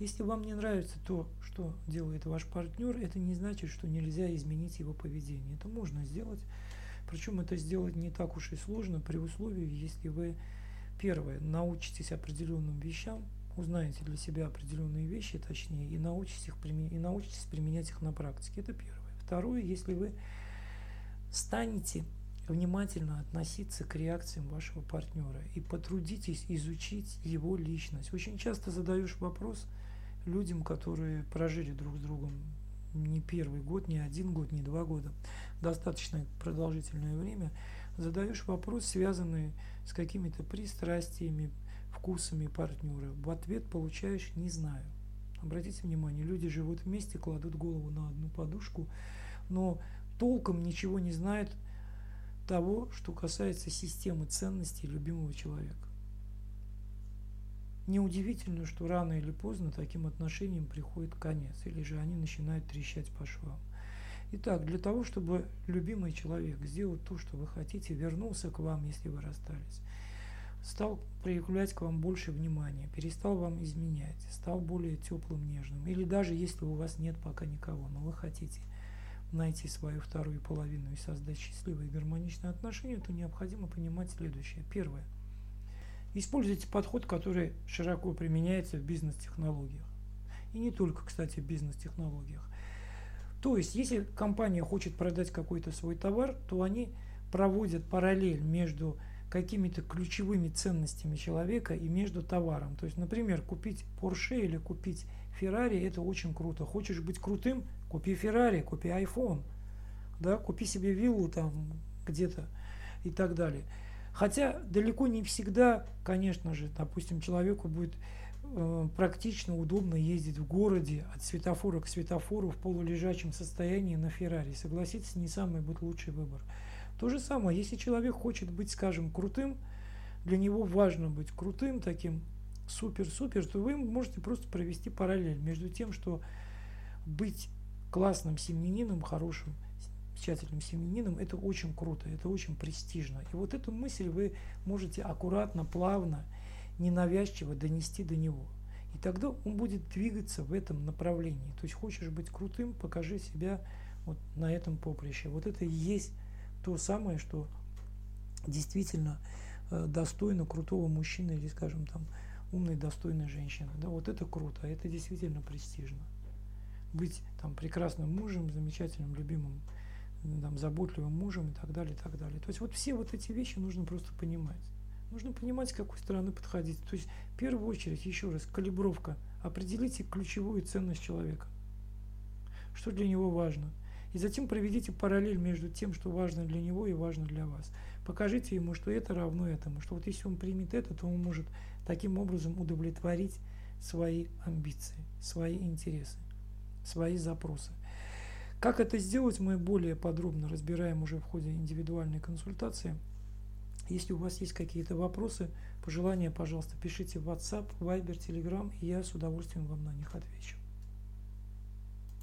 Если вам не нравится то, что делает ваш партнер, это не значит, что нельзя изменить его поведение. Это можно сделать. Причем это сделать не так уж и сложно при условии, если вы, первое, научитесь определенным вещам, узнаете для себя определенные вещи, точнее, и научитесь применять их на практике. Это первое. Второе, если вы станете внимательно относиться к реакциям вашего партнера и потрудитесь изучить его личность. Очень часто задаешь вопрос людям, которые прожили друг с другом не первый год, не один год, не 2 года, достаточно продолжительное время, задаешь вопрос, связанный с какими-то пристрастиями, вкусами партнера. В ответ получаешь «не знаю». Обратите внимание, люди живут вместе, кладут голову на одну подушку, но толком ничего не знают того, что касается системы ценностей любимого человека. Неудивительно, что рано или поздно таким отношениям приходит конец, или же они начинают трещать по швам. Итак, для того, чтобы любимый человек сделал то, что вы хотите, вернулся к вам, если вы расстались, стал проявлять к вам больше внимания, перестал вам изменять, стал более теплым, нежным, или даже если у вас нет пока никого, но вы хотите найти свою вторую половину и создать счастливые и гармоничные отношения, то необходимо понимать следующее. Первое. Используйте подход, который широко применяется в бизнес-технологиях. И не только, кстати, в бизнес-технологиях. То есть, если компания хочет продать какой-то свой товар, то они проводят параллель между какими-то ключевыми ценностями человека и между товаром. То есть, например, купить Porsche или купить Ferrari – это очень круто. Хочешь быть крутым – купи Ferrari, купи iPhone, да, купи себе виллу там где-то и так далее. Хотя далеко не всегда, конечно же, допустим, человеку будет практично удобно ездить в городе от светофора к светофору в полулежачем состоянии на Феррари. Согласитесь, не самый будет лучший выбор. То же самое, если человек хочет быть, скажем, крутым, для него важно быть крутым, таким супер-супер, то вы можете просто провести параллель между тем, что быть классным семьянином, хорошим, тщательным семьянином, это очень круто, это очень престижно. И вот эту мысль вы можете аккуратно, плавно, ненавязчиво донести до него. И тогда он будет двигаться в этом направлении. То есть хочешь быть крутым, покажи себя вот на этом поприще. Вот это и есть то самое, что действительно достойно крутого мужчины или, скажем, там, умной, достойной женщины. Да, вот это круто, это действительно престижно. Быть там прекрасным мужем, замечательным, любимым, там, заботливым мужем и так далее, и так далее. То есть вот все вот эти вещи нужно просто понимать. Нужно понимать, с какой стороны подходить. То есть в первую очередь, еще раз, калибровка. Определите ключевую ценность человека. Что для него важно. И затем проведите параллель между тем, что важно для него и важно для вас. Покажите ему, что это равно этому. Что вот если он примет это, то он может таким образом удовлетворить свои амбиции, свои интересы, свои запросы. Как это сделать, мы более подробно разбираем уже в ходе индивидуальной консультации. Если у вас есть какие-то вопросы, пожелания, пожалуйста, пишите в WhatsApp, Viber, Telegram, и я с удовольствием вам на них отвечу.